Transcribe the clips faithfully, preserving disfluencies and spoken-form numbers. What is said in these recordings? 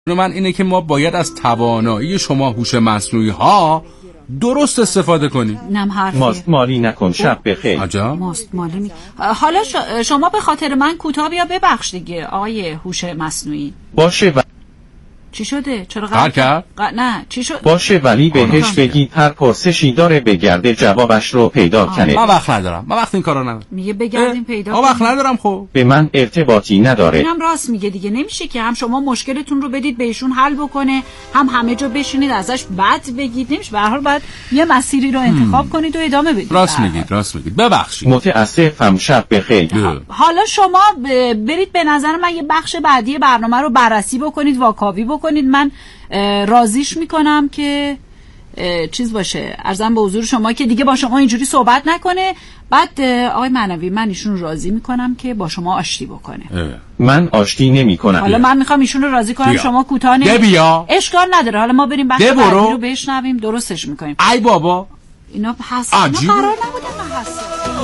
من اینه که ما باید از توانایی شما هوش مصنوعی ها درست استفاده کنیم. نم حرفیه. ماست مالی نکن. شب بخیر. عجب. ماست مالی می... حالا شما به خاطر من کوتاه بیا ببخش دیگه آقای هوش مصنوعی. باشه و... چی شده؟ چرا قهر کرد؟ ق... نه چی شد؟ باشه ولی بهش بگید هر پرسشی داره بگرده جوابش رو پیدا کنه. من وقت ندارم. من وقت این کارا ندارم. میگه بگردیم پیدا کنیم. من وقت ندارم. خب به من ارتباطی نداره. اینم راست میگه دیگه. نمیشه که هم شما مشکلتون رو بدید بهشون حل بکنه، هم همه جا بشینید ازش بد بگید. نمیشه. به هر حال باید یه مسیری رو انتخاب کنید و ادامه بدید. راست میگید. راست میگید. ببخشید. متاسفم. شب بخیر. حالا شما برید به نظر من یه بخش بعدی برنامه رو بررسی بکنید، واکاوی بکنید. من راضیش میکنم که چیز باشه، عرضم به حضور شما که دیگه با شما اینجوری صحبت نکنه. بعد آقای معنوی من ایشون راضی میکنم که با شما آشتی بکنه. اه. من آشتی نمی کنم. حالا من میخوام ایشون رو راضی کنم. شما کوتاه نمی اشکال نداره. حالا ما بریم بخش بعدی رو بشنویم، درستش میکنیم. ای بابا اینا حس اینا قرار نبوده من حس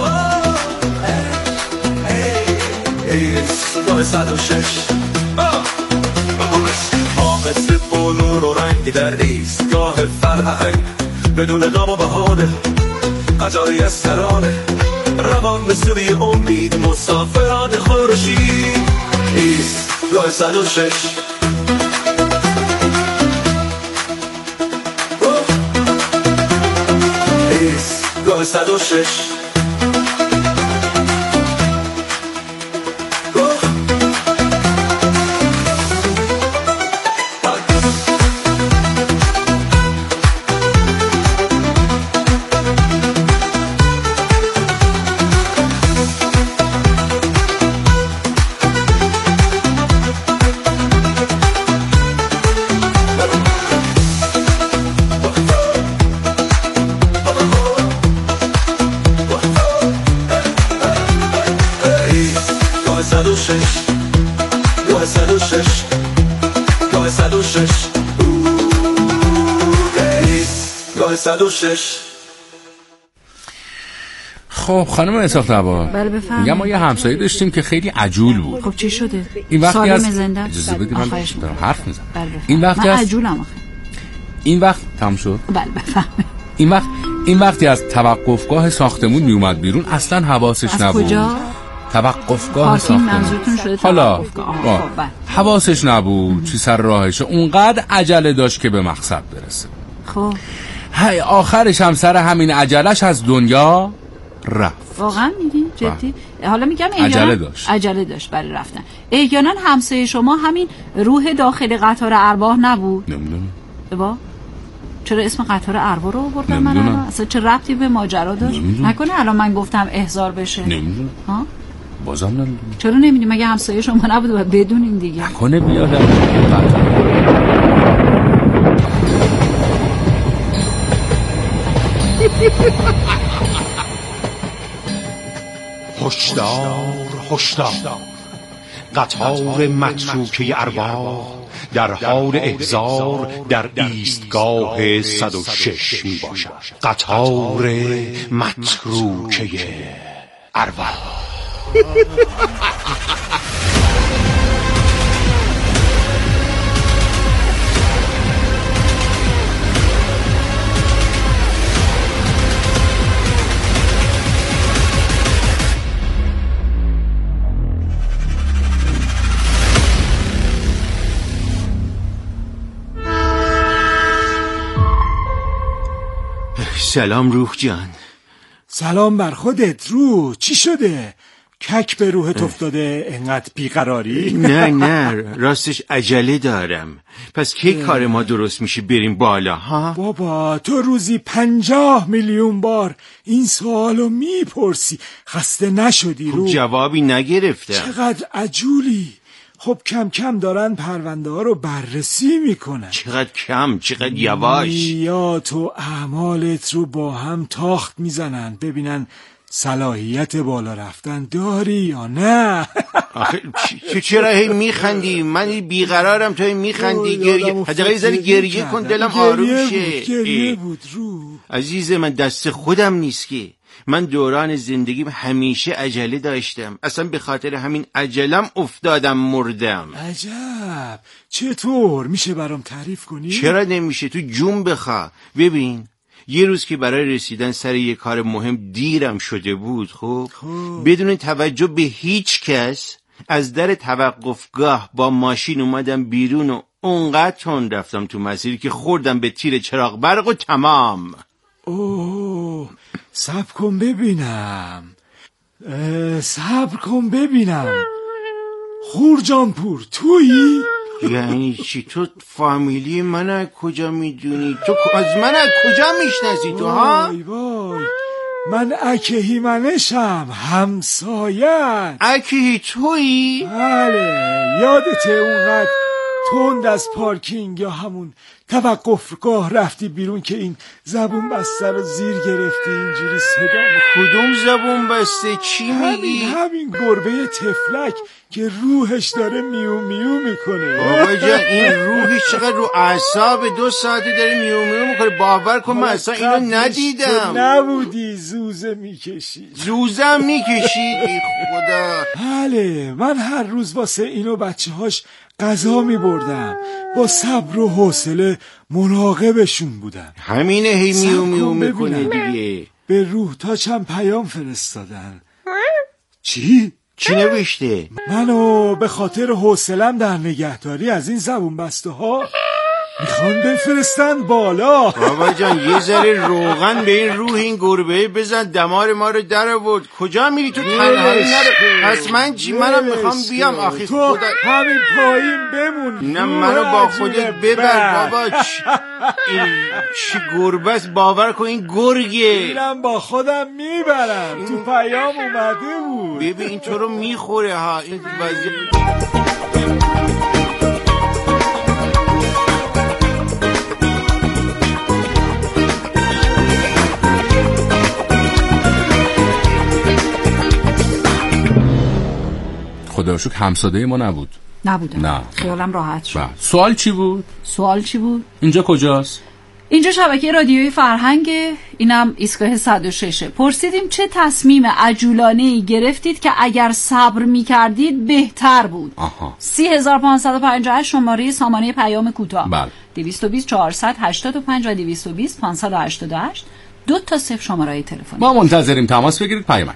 مثل بلور و رنگی در ایستگاه فرهنگ بدون غم و بهانه قجاری از ترانه روان به سوی امید مسافران خورشید ایستگاه صد و شش ایستگاه صد و شش خب خانم اسحاق طبا، بله بفرمایید. میگم ما یه همسایه داشتیم که خیلی عجول بود. خب چی شده؟ این وقتی از زنده اجازه بدید من دارم حرف میزنم. بله این وقتی من از عجولم آخه. این وقت تموم شد. بله بفرمایید. این وقت این وقتی از توقفگاه ساختمون میومد بیرون اصلا حواسش از نبود. کجا؟ توقفگاه ساختمون. حالا حواسش نبود چی سر راهشه، اونقدر عجله داشت که به مقصد برسه. خب هی آخرش هم سر همین عجلش از دنیا رفت. واقعا میگی؟ جدی؟ حالا میگم عجله داشت. عجله داشت برای رفتن. احیانا همسایه شما همین روح داخل قطار ارواح نبود؟ نمیدونم. با چرا اسم قطار ارواح رو آوردن؟ من اصلا چه ربطی به ماجرا داشت؟ نکنه الان من گفتم احضار بشه؟ نمیدونم. ها؟ بازم نمیدونم. چرا نمیدونی؟ مگه همسایه شما نبود و بدونین دیگه؟ نکنه بیادم. هشدار هشدار، قطار متروکه ارواح در حال احضار در ایستگاه صد و شش می باشد. قطار متروکه ارواح. سلام روح جان. سلام بر خودت روح. چی شده؟ کک به روحت افتاده انقدر بیقراری؟ نه نه راستش عجله دارم. پس کی کار ما درست میشه بریم بالا ها؟ بابا تو روزی پنجاه میلیون بار این سوالو میپرسی، خسته نشدی روح؟ خب جوابی نگرفتم. چقدر عجولی. خب کم کم دارن پرونده ها رو بررسی میکنن. چقدر کم، چقدر یواش. نیات و اعمالت رو با هم تاخت میزنن ببینن صلاحیت بالا رفتن داری یا نه. آخه چ- چرا هی میخندی؟ من بیقرارم تو هی میخندی. گریه حداقل یه ذره گریه کن دلم آروم شه. گریه بود رو عزیز من دست خودم نیست که. من دوران زندگیم همیشه عجله داشتم، اصلا به خاطر همین عجلم افتادم مردم. عجب، چطور؟ میشه برام تعریف کنی؟ چرا نمیشه؟ تو جون بخوا. ببین یه روز که برای رسیدن سر یه کار مهم دیرم شده بود، خب بدون توجه به هیچ کس از در توقفگاه با ماشین اومدم بیرون و اونقدر تند رفتم تو مسیری که خوردم به تیر چراغ برق و تمام. اوه، صبر کن ببینم، صبر کن ببینم. خورجانپور تویی؟ یعنی چی؟ تو فامیلی من از کجا میدونی؟ تو از من از کجا میشناسی تو ها؟ وای وای، من اکهیمنشم، همسایت. اکهی تویی؟ بله، یادته اونقدر تند از پارکینگ یا همون توقفگاه رفتی بیرون که این زبون بسته رو زیر گرفتی اینجوری صدا میکنی؟ کدوم زبون بسته؟ چی میگی؟ همین همین گربه تفلک که روحش داره میو میو میکنه. بابا جان این روحش چقدر رو اعصاب، دو ساعته داره میو میو میکنه. باور کن من اصلا اینو ندیدم. نبودی زوزه میکشی؟ زوزه میکشی؟ ای خدا. بله، من هر روز واسه اینو بچه هاش غذا می بردم، با صبر و حوصله مراقبشون بودم. همینه، هی میو میو میکنه دیگه. به روح تا چند پیام فرستادن. چی؟ چی نوشته؟ منو به خاطر حوصله‌ام در نگهداری از این زبون بسته ها میخوان بفرستن بالا. بابا جان یه ذره روغن به این روح این گربه بزن، دمار ما رو در آورد. کجا میری تو؟ تنهایی نرو. پس من چی؟ منم میخوام بیام. آخی تو خدا همین پایین بمون. نه منو با خودت ببر بابا. چ... این چی گربه است؟ باور کن این گرگه. اینم با خودم میبرم. تو پیام اومده بود. ببین این تو رو میخوره ها این وضعیت. خدا رو شکر همساده ما نبود. نبودم. نه. خیالم راحت شد. با. سوال چی بود؟ سوال چی بود؟ اینجا کجاست؟ اینجا شبکه رادیویی فرهنگ، اینم ایستگاه صد و شش. پرسیدیم چه تصمیم عجولانه‌ای گرفتید که اگر صبر می‌کردید بهتر بود. آها. سی هزار و پانصد و پنجاه و هشت شماره سامانه پیام کوتاه. بله. دویست و بیست چهارصد و هشتاد و پنج و دویست و بیست پانصد و هشتاد و هشت. دو تا صفر شماره تلفن. ما منتظریم تماس بگیرید. پیام.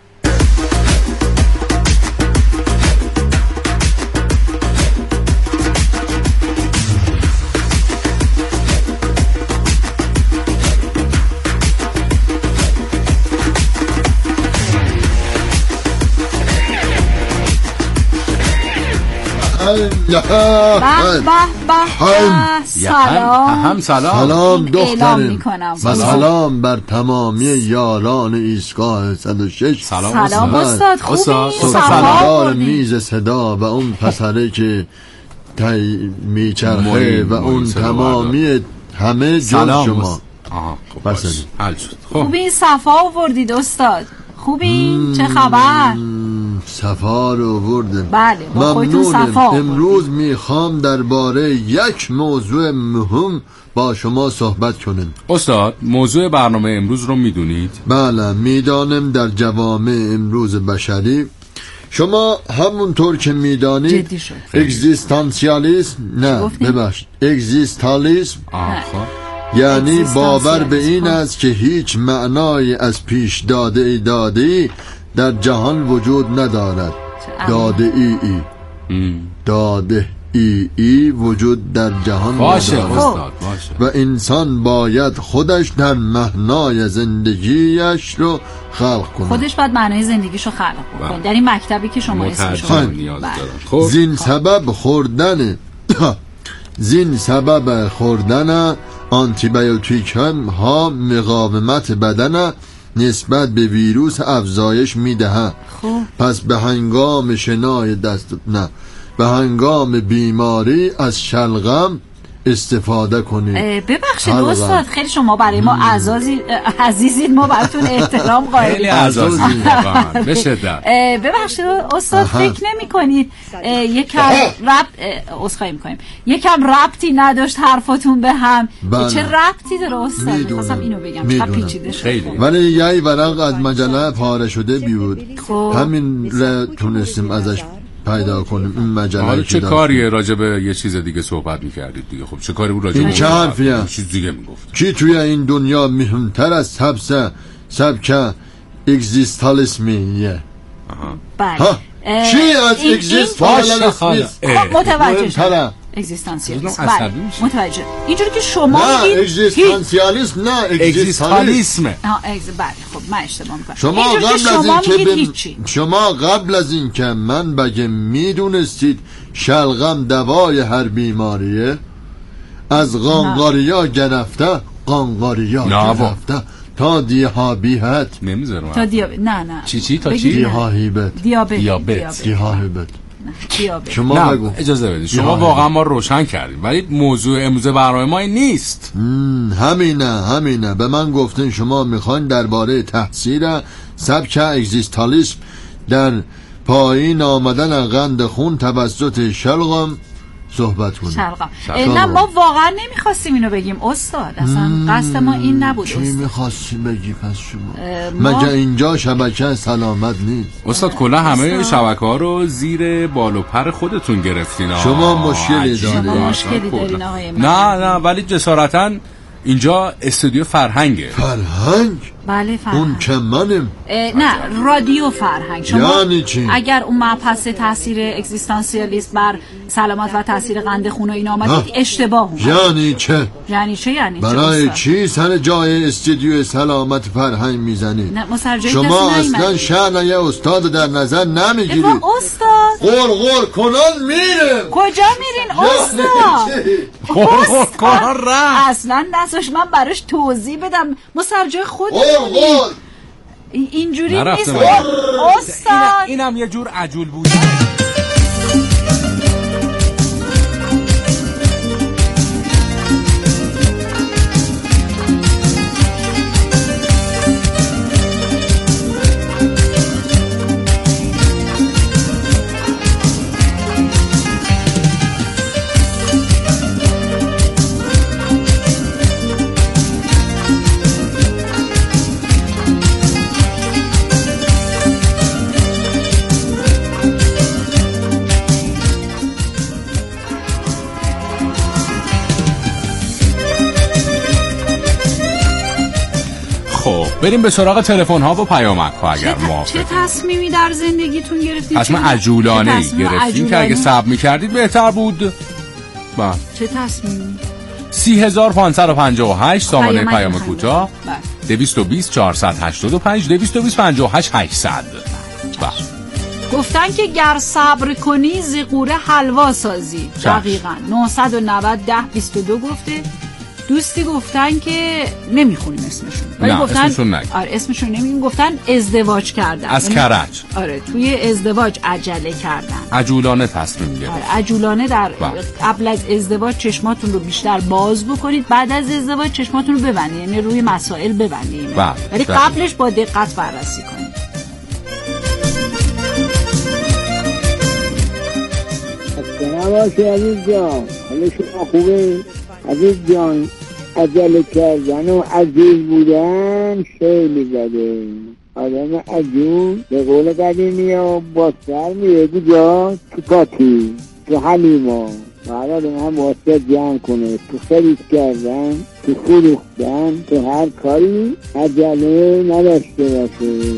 به به به. سلام. هم سلام. سلام دخترم. سلام. سلام بر تمامی یاران ایستگاه صد و شش. سلام, سلام استاد. خوبی؟ سلام میز صدا و اون پسره که تی میچرخه و اون تمامی همه جز شما. آها خب حل شد. خوبی؟ صفا آوردید استاد. خوبی؟ چه خبر؟ صفا رو بردم. بله با خودتون صفا. امروز میخوام درباره یک موضوع مهم با شما صحبت کنم. استاد موضوع برنامه امروز رو میدونید؟ بله میدانم. در جوامع امروز بشری شما همونطور که میدانید اگزیستانسیالیسم نه ببخشید اگزیستالیسم یعنی باور به این است که هیچ معنای از پیش داده ای داده ای در جهان وجود ندارد. داده ای ای داده ای ای وجود در جهان باشه ندارد. استاد باشه. و انسان باید خودش در معنای زندگیش رو خلق کنه. خودش باید معنای زندگیشو خلق کنه. در این مکتبی که شما اسمشو نیاز دارن. زین سبب خوردن زین سبب خوردن آنتیبیوتیک ها مقاومت بدن نسبت به ویروس افزایش میدهد. پس به هنگام شنای دست نه به هنگام بیماری از شلغم استفاده کنید. ببخشید استاد، خیلی شما برای ما عزازی عزیزید، ما براتون احترام قائلیم. خیلی عزازی واقعا به شدت. ببخشید استاد، فکر نمی‌کنید یکم ربط اسخای می‌کنیم یکم ربطی نداشت حرفاتون به هم؟ بله. چه ربطی داره استاد؟ می‌خواستم اینو بگم، چقدر پیچیده شده. ولی یه ورق از مجله پاره شده بیود، همین را تونستیم ازش پیدا کنیم. این مجله حالا چه کاریه راجع به یه چیز دیگه صحبت می‌کردید دیگه؟ خب چه کاری بود راجع به این چه حرفیه؟ چیز دیگه میگفت. کی توی این دنیا مهمتر از سبسه سبکه اگزیستالیسمیه؟ بله. چی از اگزیستالیسمی؟ متوجه شدم. اگزیستانسیالیسم. بله متوجه. اینجوری که شما میگید نه اگزیستانسیالیسم نه اگزیستالیسم. آها اگز بله خب من اشتباه می‌کنم. شما قبل از این که شما قبل از این که من بگم میدونستید شلغم دوای هر بیماریه، از قانقاریا گرفته قانقاریا گرفته تا دیابت نمیذارم تا دیابت نه نه چی چی تا چی دیابت دیابت دیابت دیابت شما بگو اجازه بدید شما واقعا ما روشن کردیم، ولی موضوع امروز برنامه ما این نیست. همینه همینه به من گفتن شما میخواین درباره تحصیل سبک اگزیستالیسم در پایین آمدن قند خون توسط شلغم صحبت کنیم. شلغم. نه ما واقعا نمیخواستیم اینو بگیم استاد، اصلا قصد ما این نبود. چی میخواستیم بگی پس شما؟ ما... مگه اینجا شبکه سلامت نیست؟ استاد کلا همه شبکه ها رو زیر بال و پر خودتون گرفتین. شما مشکلی دارید. شما مشکلی دارین آقای من. نه نه ولی جسارتاً اینجا استودیو فرهنگه. فرهنگ؟ بله فرهنگ. اون که منم. نه رادیو فرهنگ. شما یعنی چی؟ اگر اون مبحث تاثیر اگزیستانسیالیسم بر سلامت و تاثیر قند خون و اینا آمدید اشتباه اومد. یعنی چه؟ یعنی چه یعنی برای چی سر جای استودیو سلامت فرهنگ میزنید؟ نه مسرجای شما اصلا شأن یه استاد در نظر نمیگیرید. استاد غور غور کنان میره. کجا میرین استاد؟ غور غور کنان رفت. اصلا دستش من براش توضیح بدم مسرجای خود غور اینجوری نیست استاد. اینم یه جور عجول بود. بریم به سراغ تلفن ها و پیامک ها اگر موافقید. چه تصمیمی در زندگیتون گرفتید؟ تصمیم عجولانه گرفتید که اگه صبر می‌کردید بهتر بود. با چه تصمیمی؟ سی هزار و پانصد و پنجاه و هشت سامانه پیام کوتاه دویست و بیست چهارصد و هشتاد و پنج دویست و بیست پنجاه و هشت هشتصد. گفتن که گر صبر کنی زقوره حلوا سازی. دقیقاً نهصد و نود ده بیست و دو گفته. دوستی گفتن که نمیخونیم اسمشون ولی گفتن اسمشون نگیم. آره اسمشون نمیگیم. گفتن ازدواج کردن از کرج. آره توی ازدواج عجله کردن، عجولانه تصمیم گرفتن. آره عجولانه در قبل از ازدواج چشماتون رو بیشتر باز بکنید، بعد از ازدواج چشماتون رو ببندید، یعنی روی مسائل ببندید ولی قبلش با دقت بررسی کنید. نباشه عزیز جان، حالا شما خوبه؟ عزیز جان عجله کردن و عجول بودن خیلی بده. آدم عجول به قول قدیمی ها با سر میره کجا؟ تو پاتی تو حلیما. بعد آدم هم واسه جمع کنه تو خرید کردن تو فروختن تو هر کاری عجله نداشته باشه.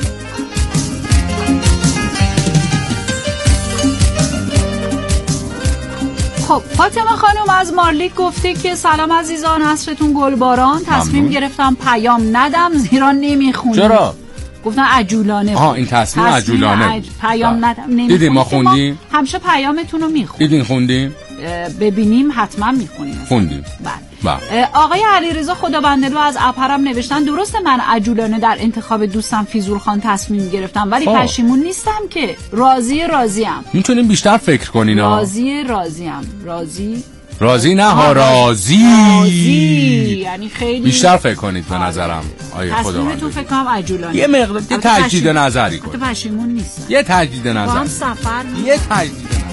خب فاطمه خانم از مارلیک گفته که سلام عزیزان، عصرتون گلباران. تصمیم گرفتم پیام ندم زیرا نمیخونم. چرا؟ گفتن عجولانه. آها این تصمیم عجولانه عج... پیام ندم نمیخونم. دیدیم ما خوندیم؟ همیشه پیامتون رو میخونیم. دیدین خوندیم؟ ببینیم حتما میخونیم. خوندیم. بله. آقای علیرضا خدابندلو از اپرم نوشتن درسته من عجولانه در انتخاب دوستم فیزور خان تصمیم گرفتم ولی آه. پشیمون نیستم که. راضی راضیم. میتونیم بیشتر فکر کنین. راضی راضیم. راضی راضی نه ها راضی. یعنی خیلی بیشتر فکر کنید به نظرم. آیه خدا من تو فکر کنم عجولانه یه مقدار یه تجدید نظری کن. تو پشیمون نیست. یه تجدید نظر. با هم سفر یه تجدید نظر.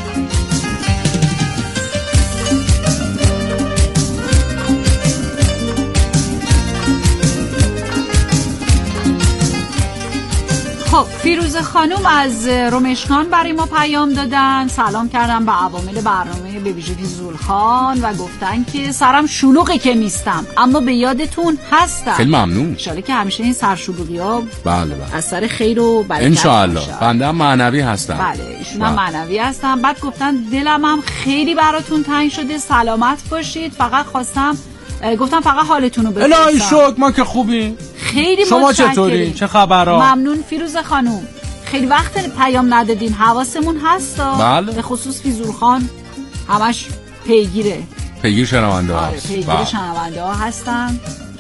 خب فیروزه خانوم از رمشکان برای ما پیام دادن، سلام کردن به عوامل برنامه به ویژه فیزول خان و گفتن که سرم شلوغه که نیستم اما به یادتون هستم. خیلی ممنون. ان شاءالله که همیشه این سرشلوغی‌ها بله بله از سر خیر و برکت ان شاء الله. بنده هم معنوی هستم. بله ایشون هم معنوی هستم. بعد گفتن دلم هم خیلی براتون تنگ شده، سلامت باشید، فقط خواستم گفتم فقط حالتون رو بپرسم. الهی شکر ما که خوبیم. خیلی شما چطوری؟ چه خبرها؟ ممنون فیروزه خانوم. خیلی وقت پیام ندادین، حواسمون هستا. بله. به خصوص فیزول خان همش پیگیره. پیگیر شنونده ها. آره پیگیر شنونده ها هستن.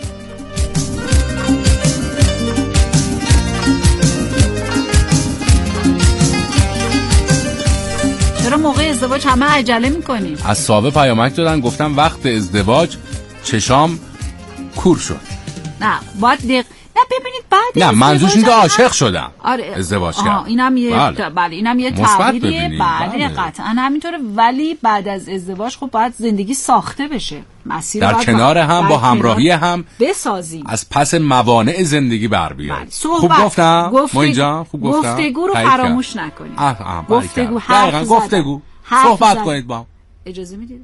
چرا موقع ازدواج همه عجله میکنیم؟ از صاحب پیامک دادن گفتم وقت ازدواج چشام کور شد. نه باید دق... نه ببینید بعد نه منظورش اینه که عاشق شدم. آره ازدواج کردم. اینم یه بله, بله اینم یه تعبیریه. بله, بله قطعا همینطوره، ولی بعد از ازدواج خب باید زندگی ساخته بشه، مسیر در کنار هم با همراهی هم بسازیم، از پس موانع زندگی بر بیاییم. بله. خوب گفتم گفت... ما اینجا خوب گفتم. گفتگو رو فراموش نکنید. اه اه گفتگو حرف گفتگو صحبت کنید با هم. اجازه میدید؟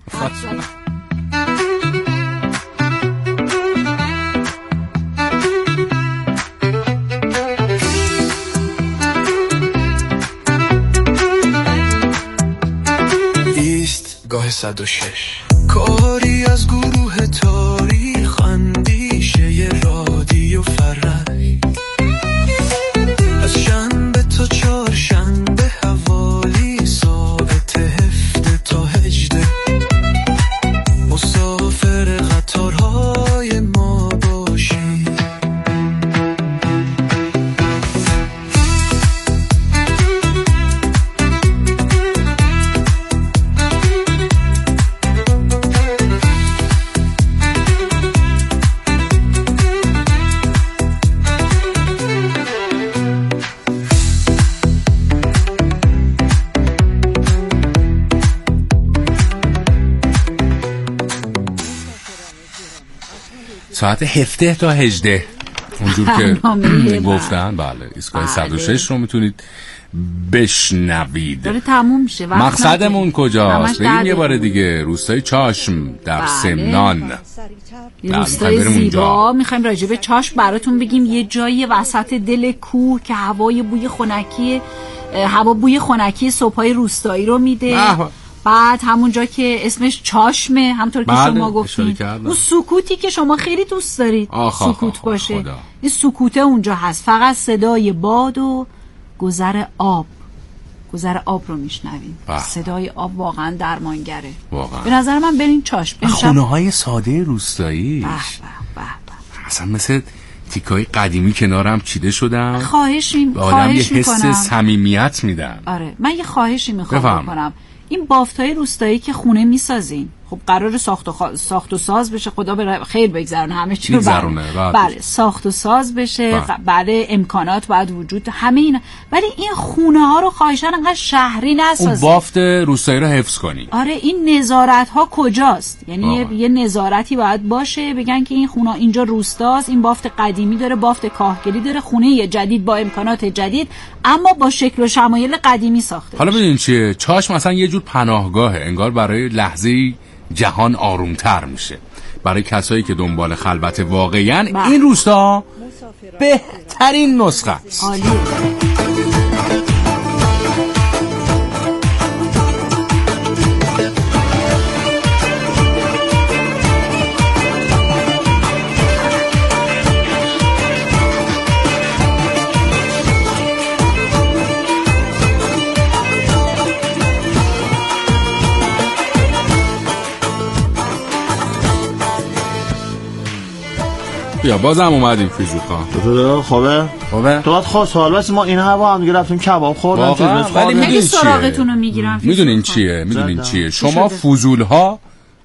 گاه صد و شش کاری از گروه تاریخ اندیشه رادیو فرای از شنبه تا چهارشنبه حوالی ساعت هفته تا هجده مسافر قطارهای ما باشی. ساعت هفته تا هجده اونجور که گفتن. بله ایستگاه صد و شش رو میتونید بشنوید. داره تموم میشه. مقصدمون کجاست؟ بگیم یه بار دیگه. روستای چاشم در بله. سمنان. روستای زیبا. میخوایم راجع به چاشم براتون بگیم. یه جایی وسط دل کوه که هوای بوی خنکی هوا بوی خنکی صبحای روستایی رو میده. بعد همونجا که اسمش چاشمه همونطور که بله. شما گفتین، اون سکوتی که شما خیلی دوست دارید آخ سکوت آخ باشه خدا. این سکوته اونجا هست، فقط صدای باد و گذر آب گذر آب رو میشنویم. صدای آب واقعا درمانگره واقعا. به نظر من برین چاشم. خونه های ساده روستایی به به به اصلا مثل تیکای قدیمی کنارم چیده شدم. خواهش می به آدم یه حس صمیمیت میدن. آره من یه خواهشی میخوام بکنم. این بافتای روستایی که خونه میسازین، خب قرار ساخت و خ... ساخت و ساز بشه، خدا به خیر بگذرونه همه چی رو. بله. بله ساخت و ساز بشه، بله امکانات باید وجود همه اینا، ولی این خونه ها رو خواهشاً انقدر شهری نسازین. اون بافت روستایی رو حفظ کنی. آره این نظارت ها کجاست؟ یعنی یه... یه نظارتی باید باشه، بگن که این خونه اینجا روستاست، این بافت قدیمی داره، بافت کاهگلی داره، خونه جدید با امکانات جدید اما با شکل و شمایل قدیمی ساخته. حالا ببین چیه، چاشم مثلا یه جور پناهگاهه، انگار برای لحظه‌ای جهان آرومتر میشه. برای کسایی که دنبال خلوت واقعاً این روستا بهترین نسخه است. عالیه. یا بازم اومدیم فیزو خان. خوبه؟ خوبه؟ تو باید خواست حال بس ما این هوا هم دیگه رفتیم کباب خوردم. ولی میدونین سراغتون رو میگیرم. میدونین چیه؟ میدونین چیه؟ شما فضول ها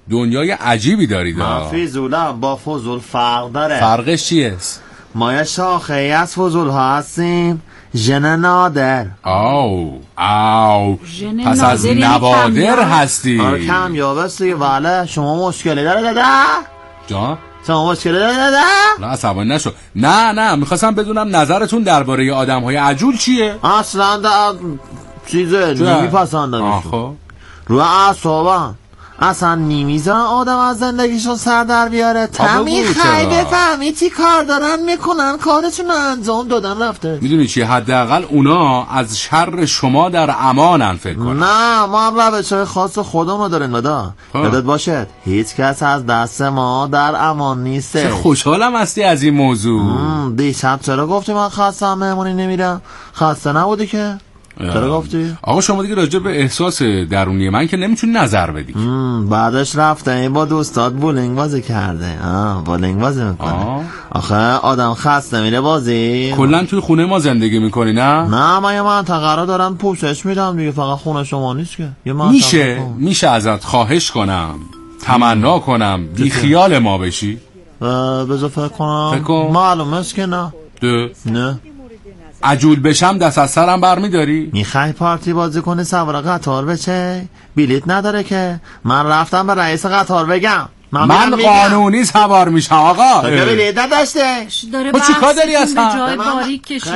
دنیای عجیبی دارید. فضولا با فضول فرق داره. فرقش چیه؟ ما یه شاخه ای از فضول ها هستیم، ژن نادر. آو آو پس از نوادر هستی. آره کمیاب هستی. بله شما مشکلی داره داده؟ جان؟ شما مشکلی داره داده؟ نه عصبانی نشو. نه نه میخواستم بدونم نظرتون درباره آدم های عجول چیه؟ اصلا در چیزه نمیپسندم. خب رو اعصابم اصلا نمیذارن آدم از زندگیشون سر در بیاره. تمی خیلی بفهمی چی کار دارن میکنن، کارشون رو انجام دادن رفته. میدونی چی؟ حداقل اونا از شر شما در امانن فکر کنن. نه ما هم روش‌های خاص خودمون رو داریم دادا. یادت باشد هیچ کس از دست ما در امان نیسته. چه خوشحالم هستی از این موضوع. دیشب چرا گفتی من خستم مهمونی نمیرم؟ خسته نبودی که؟ چرا گفتی؟ آقا شما دیگه راجع به احساس درونی من که نمیتونی نظر بدی. بعدش رفته با دوستات بولینگ بازی کرده. آه بولینگ بازی میکنه. آخه آدم خسته میره بازی. کلا توی خونه ما زندگی میکنی نه؟ نه من یه منطقه رو دارم پوشش میدم دیگه، فقط خونه شما نیست که. یه میشه خونه. میشه ازت خواهش کنم تمنا کنم بی خیال ما بشی؟ بذار فکر کنم. فکر کن. معلومه است که نه. ده. نه عجول بشم دست از سرم برمیداری؟ میخوای پارتی بازی کنی سوار قطار بشه؟ بلیت نداره که. من رفتم به رئیس قطار بگم من, من قانونی سوار میشم آقا. بلیت نداشته با چی کار داری اصلا؟ جای باریک کشیده.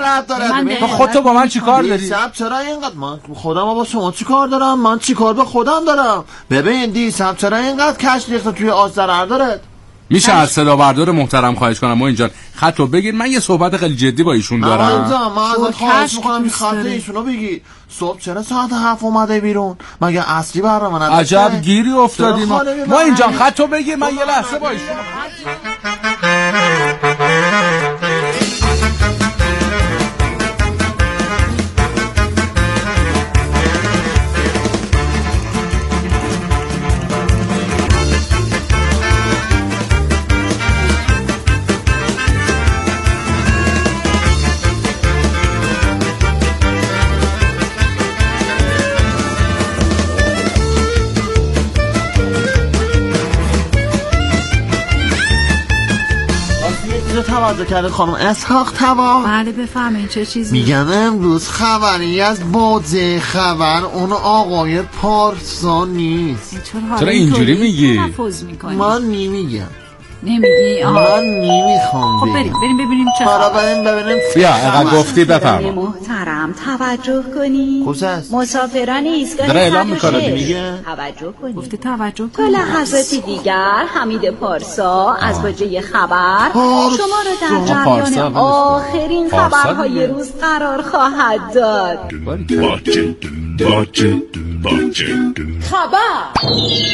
تو خودتو با من چی کار داری؟ دیشب چرا اینقدر من خودم با شما چی کار دارم؟ من چی کار به خودم دارم؟ ببین دیشب چرا اینقدر کش ریخته توی آش ضرر داره؟ میشه از صدا بردار محترم خواهش کنم ما اینجا خطو بگیر، من یه صحبت خیلی جدی با ایشون دارم. من ازت خواهش میکنم که خط ایشونو بگی. صبح چرا ساعت هفت اومده بیرون؟ مگه اصلی برنامه نداشته؟ عجب گیری افتادیم ما, ما اینجا خطو بگیر، من یه لحظه با ایشون. توجه کرده خانم اسحاق توا؟ بله بفهمین چه چیزی؟ میگم امروز خبری از بوده خبر اون آقای پارسا نیست. چرا اینجوری میگی؟ من نمیگم. نمیگی؟ من نمیخوام. خب بریم بریم ببینیم چه خبر. بریم ببینیم. بیا اگه گفتی بفرما. محترم توجه کنی. مسافران ایستگاه داره اعلام میکنه میگه توجه کنی. گفتی توجه کنی. تا لحظاتی دیگر حمید پارسا از باجه خبر شما را در جریان آخرین خبرهای روز قرار خواهد داد. باجه باجه باجه خبر.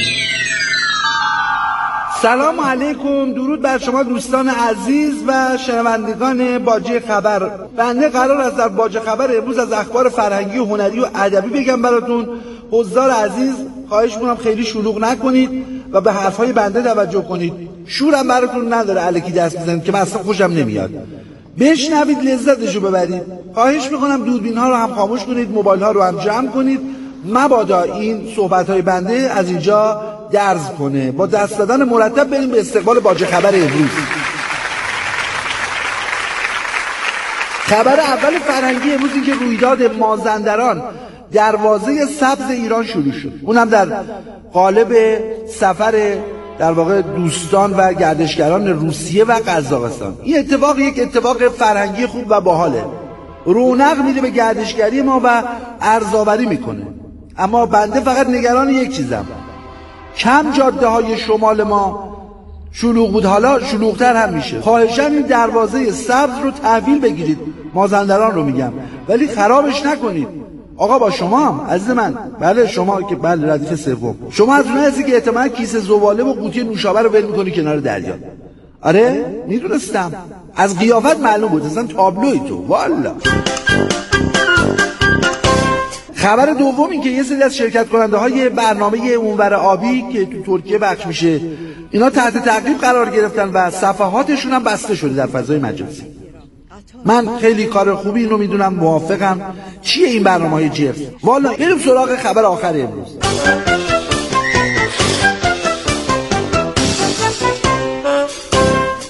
سلام علیکم، درود بر شما دوستان عزیز و شنوندگان باجه خبر. بنده قرار است در باجه خبر امروز از اخبار فرهنگی و هنری و ادبی بگم براتون. حضار عزیز خواهش می‌کنم خیلی شلوغ نکنید و به حرفهای بنده توجه کنید. شورم براتون نداره الکی دست بزنید که من اصلا خوشم نمیاد. بشنوید لذتشو ببرید. خواهش می‌کنم دوربین‌ها رو هم خاموش کنید، موبایل‌ها رو هم جمع کنید. مبادا این صحبت‌های بنده از اینجا درز کنه. با دست دادن مرتب بریم به استقبال باجه خبر امروز. خبر اول فرهنگی امروز این که رویداد مازندران دروازه سبز ایران شروع شد، اونم در قالب سفر در واقع دوستان و گردشگران روسیه و قزاقستان. این اتفاق یک اتفاق فرهنگی خوب و باحاله، رونق میده به گردشگری ما و ارزآوری میکنه. اما بنده فقط نگران یک چیزم، کم جاده های شمال ما شلوغ بود، حالا شلوغتر هم میشه. خواهشاً این دروازه سبز رو تحویل بگیرید، مازندران رو میگم، ولی خرابش نکنید. آقا با شما هم عزیز من، بله شما که بله ردیف سوم، شما از اونایی هستی که احتمالاً کیسه زباله و قوطی نوشابه رو ول میکنی کنار دریا. آره میدونستم، از قیافت معلوم بود، اصلا تابلوی تو والا. خبر دوم این که یه سری از شرکت کننده های برنامه اونور آبی که تو ترکیه پخش میشه اینا تحت تعقیب قرار گرفتن و صفحاتشون هم بسته شده در فضای مجازی. من خیلی کار خوبی اینو میدونم، موافقم. چیه این برنامه های جرف؟ والا بریم سراغ خبر آخر امروز.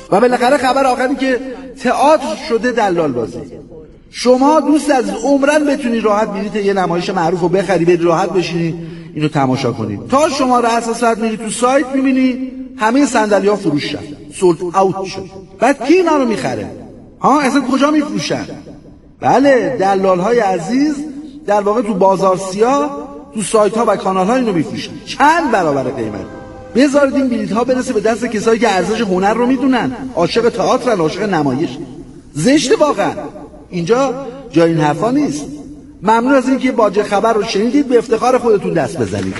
و بالاخره خبر آخری که تئاتر شده دلال بازی. شما دوست از عمرن بتونی راحت بلیط یه نمایش معروف رو بخری، برید راحت بشینی اینو تماشا کنید. تا شما را اساسات میری تو سایت میبینی همه صندلی‌ها فروش شد، سولد اوت شد. بعد کی اینا رو میخره؟ ها اصلا کجا میفروشن؟ بله دلال‌های عزیز در واقع تو بازار سیاه تو سایت‌ها و کانال‌ها اینو میفروشن چند برابر قیمت. بذارید این بلیط‌ها برسه به دست کسایی که ارزش هنر رو میدونن، عاشق تئاترن، عاشق نمایش. زشت واقعا. اینجا جای این حرفا نیست. ممنون از اینکه باجه خبر رو شنیدید، به افتخار خودتون دست بزنید.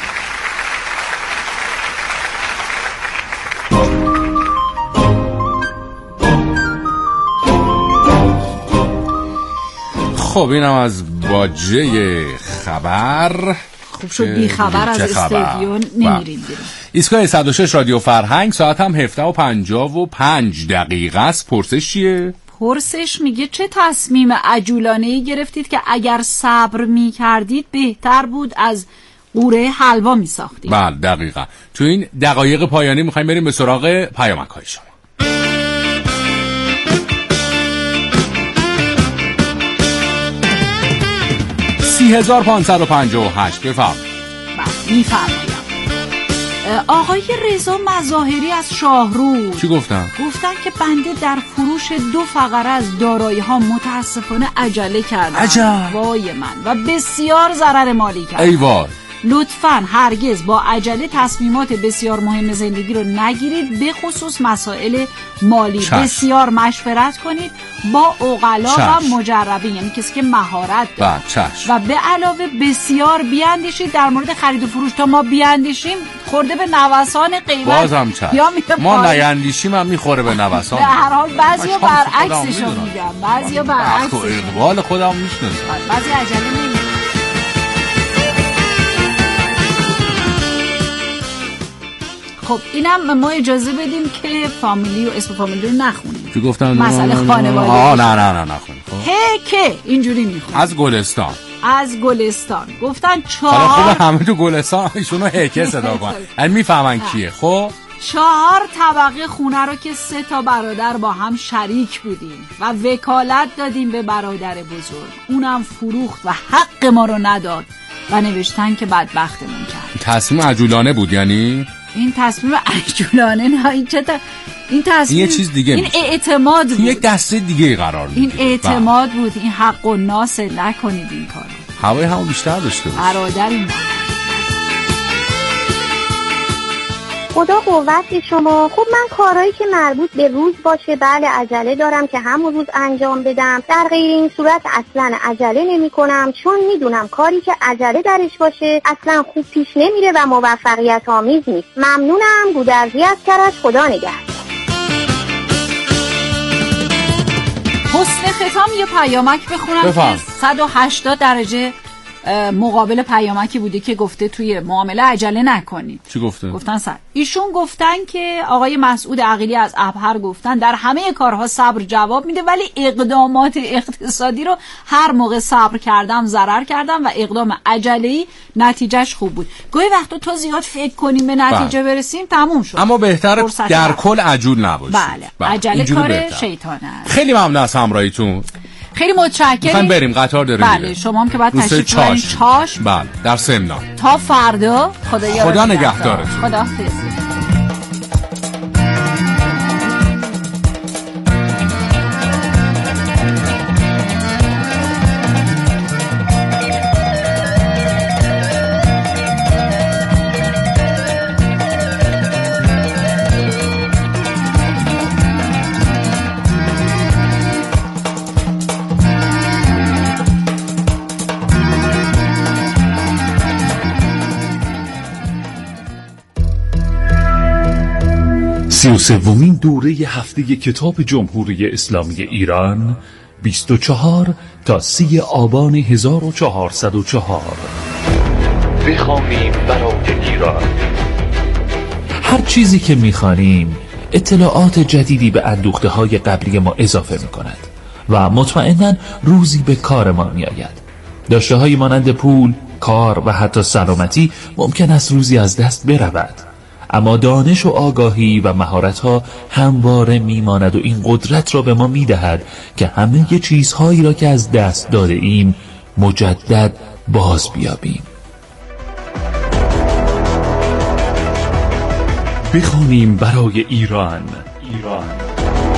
خب اینم از باجه خبر. خوب شد بی خبر از استودیو نمیریم بیرون. ایستگاه صد و شش رادیو فرهنگ، ساعت هم هفده و پنجاه و پنج دقیقه است. پرسش چیه؟ پرسش میگه چه تصمیم عجولانه‌ای گرفتید که اگر صبر میکردید بهتر بود از قوره حلوا میساختید؟ بله دقیقاً. تو این دقایق پایانی میخوایم بریم به سراغ پیامک‌های شما. سی هزار پانصد و پنجاه و هشت بفرمایید. بله میفرمایم. آقای رضا مظاهری از شاهرو چی گفتن؟ گفتن که بنده در فروش دو فقره از دارایی ها متاسفانه عجله کردم. عجب. وای من و بسیار ضرر مالی کردم. ای وای. لطفاً هرگز با عجله تصمیمات بسیار مهم زندگی رو نگیرید، به خصوص مسائل مالی. چشم. بسیار مشورت کنید با عقلا و چشم. مجربین، یعنی کسی که مهارت داره. چشم. و به علاوه بسیار بیاندیشید در مورد خرید و فروش. تا ما بیاندیشیم خورده به نوسان قیمت بازم چشم. یا میره ما نیندیشیم هم میخوره به نوسان. به هر حال بعضیا برعکسشو میگن، بعضیا برعکسشو. اقبال خودم میشناسم. بعضی عجله نمیکنن. خب اینم ما اجازه بدیم که فامیلی و اسم فامیلی رو نخونیم. چی گفتن؟ مسئله خانواده. آه نه نه نه نخونیم. هی که اینجوری میخونیم. از گلستان. از گلستان گفتن چهار. حالا خوبه همه تو گلستان ایشونو هیکه صدا کن. یعنی میفهمن کیه. خب چهار طبقه خونه رو که سه تا برادر با هم شریک بودیم و وکالت دادیم به برادر بزرگ، اونم فروخت و حق ما رو نداد و نوشتن که بدبختمون کرد. تصمیم عجولانه بود یعنی؟ این تصمیم عجولانه نه، این چه تا... این تصمیم این یه چیز دیگه این میشه. اعتماد بود. یک دسته دیگه قرار میگیره. این اعتماد بود. این حق و ناس نکنید این کارو. هوای همون بیشتر داشته باشه. برادریم. خدا قوت شما. خب من کارهایی که مربوط به روز باشه بله عجله دارم که همون روز انجام بدم. در غیر این صورت اصلا عجله نمی کنم، چون میدونم کاری که عجله درش باشه اصلا خوب پیش نمیره و موفقیت آمیز نیست. ممنونم. گودرزی از کرج. خدا نگهدار. حسن ختام یه پیامک بخونم بفهم. که صد و هشتاد درجه مقابل پیامکی بوده که گفته توی معامله عجله نکنید. چی گفته؟ گفتن صبر. ایشون گفتن که آقای مسعود عقیلی از ابهر گفتن در همه کارها صبر جواب میده، ولی اقدامات اقتصادی رو هر موقع صبر کردم ضرر کردم و اقدام عجله‌ای نتیجهش خوب بود. گاهی وقتا تا زیاد فکر کنیم به نتیجه بله. برسیم تموم شد. اما بهتره در کل عجول نباشید. بله, بله. عجله کار شیطانه. خیلی ممنون از همراهیتون. خیلی متشکرم. میخوایم بریم قطار داره بله میره. شما هم که بعد تشریف بیارین چاش. بله در سمنان. تا فردا خدا خدا نگهدارتون. خدا حافظ. سی و سومین دوره هفته کتاب جمهوری اسلامی ایران بیست و چهار تا سی آبان هزار و چهارصد و چهار. بخوانیم برای ایران. هر چیزی که میخوانیم اطلاعات جدیدی به اندوخته های قبلی ما اضافه میکند و مطمئناً روزی به کار ما میآید. داشته های مانند پول، کار و حتی سلامتی ممکن است روزی از دست برود، اما دانش و آگاهی و مهارت‌ها همواره میماند و این قدرت را به ما میدهد که همه چیزهایی را که از دست داده ایم مجدد باز بیابیم. بخوانیم برای ایران. ایران